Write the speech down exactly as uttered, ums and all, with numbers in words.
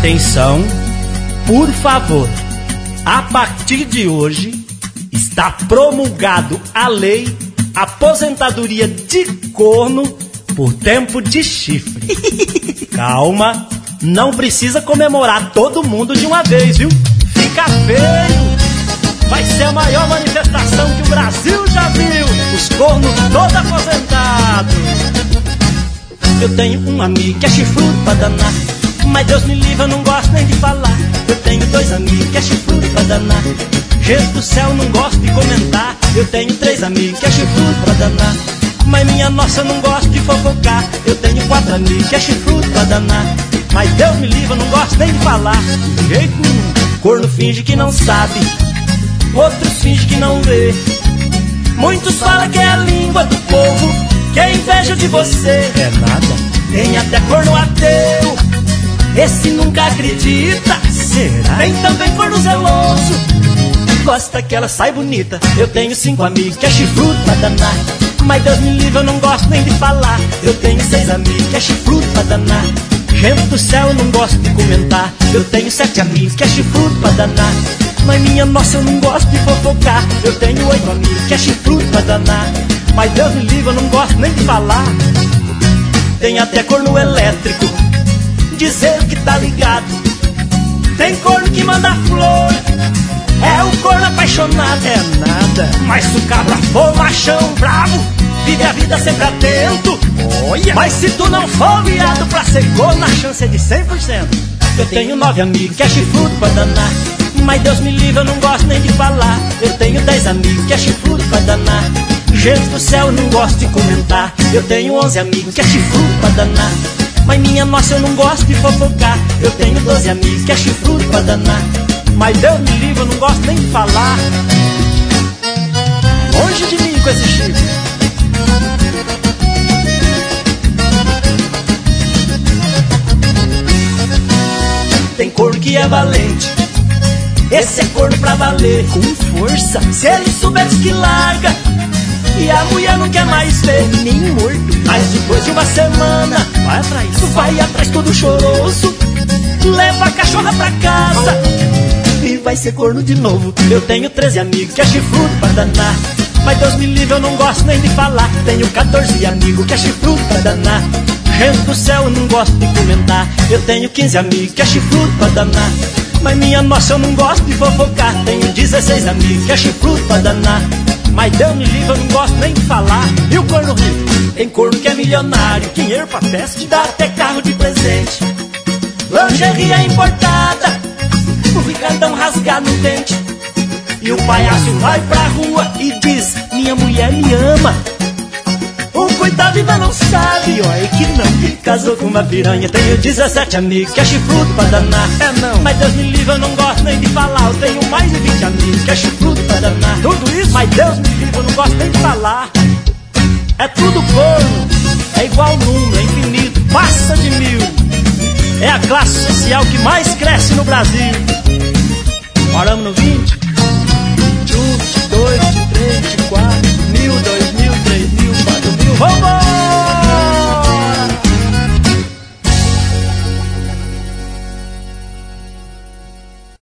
Atenção, por favor, a partir de hoje está promulgado a lei aposentadoria de corno por tempo de chifre. Calma, não precisa comemorar todo mundo de uma vez, viu? Fica feio! Vai ser a maior manifestação que o Brasil já viu. Os cornos todos aposentados. Eu tenho um amigo que é chifrudo pra danar, mas Deus me livre, eu não gosto nem de falar. Eu tenho dois amigos que é chifrudo pra danar, gente do céu, não gosto de comentar. Eu tenho três amigos que é chifrudo pra danar, mas minha nossa, eu não gosto de fofocar. Eu tenho quatro amigos que é chifrudo pra danar, mas Deus me livre, eu não gosto nem de falar. De jeito nenhum. Corno finge que não sabe, outros fingem que não vê. Muitos falam que é a língua do povo, que é inveja de você. É nada. Tem até corno ateu, esse nunca acredita. Será? Tem também corno zeloso, gosta que ela sai bonita. Eu tenho cinco amigos que é chifrudo pra danar, mas Deus me livre, eu não gosto nem de falar. Eu tenho seis amigos que é chifrudo pra danar, gente do céu, eu não gosto de comentar. Eu tenho sete amigos que é chifrudo pra danar, mas minha nossa, eu não gosto de fofocar. Eu tenho oito amigos que é chifrudo pra danar, mas Deus me livre, eu não gosto nem de falar. Tem até corno elétrico, dizer que tá ligado. Tem corno que manda flor, é o corno apaixonado. É nada. Mas se o cabra for machão bravo, vive a vida sempre atento. Olha. Mas se tu não for viado pra ser corno, a chance é de cem por cento. Eu tenho nove amigos que é chifrudo pra danar, mas Deus me livre, eu não gosto nem de falar. Eu tenho dez amigos que é chifrudo pra danar, gente do céu, eu não gosto de comentar. Eu tenho onze amigos que é chifrudo pra danar, mas minha nossa, eu não gosto de fofocar. Eu tenho doze amigos que é chifrudo pra danar, mas Deus me livre, eu não gosto nem de falar. Longe de mim com esse chifre. Tem corno que é valente, esse é corno pra valer, com força. Se ele souber que larga, e a mulher não quer mais ver, nem morto. Mas depois de uma semana, vai atrás, tu vai atrás todo choroso, leva a cachorra pra casa e vai ser corno de novo. Eu tenho treze amigos que é chifrudo pra danar, mas Deus me livre, eu não gosto nem de falar. Tenho quatorze amigos que é chifrudo pra danar, gente do céu, eu não gosto de comentar. Eu tenho quinze amigos que é chifrudo pra danar, mas minha nossa, eu não gosto de fofocar. Tenho dezesseis amigos que é chifrudo pra danar, mas Deus me livre, eu não gosto nem de falar. E o corno rico? Tem corno que é milionário, dinheiro pra festa, te dá até carro de presente, lingerie importada, o Ricardão rasgar no dente. E o palhaço vai pra rua e diz, minha mulher me ama. O coitado ainda não sabe, ó, é que não, que casou com uma piranha. Tenho dezessete amigos que é chifrudo pra danar, é não. Mas Deus me livre, eu não gosto nem de falar. Eu tenho mais de vinte amigos que é chifrudo pra danar, tudo isso, mas Deus me livre, eu não gosto nem de falar. É tudo corno, é igual número, é infinito, passa de mil. É a classe social que mais cresce no Brasil. Moramos no vinte.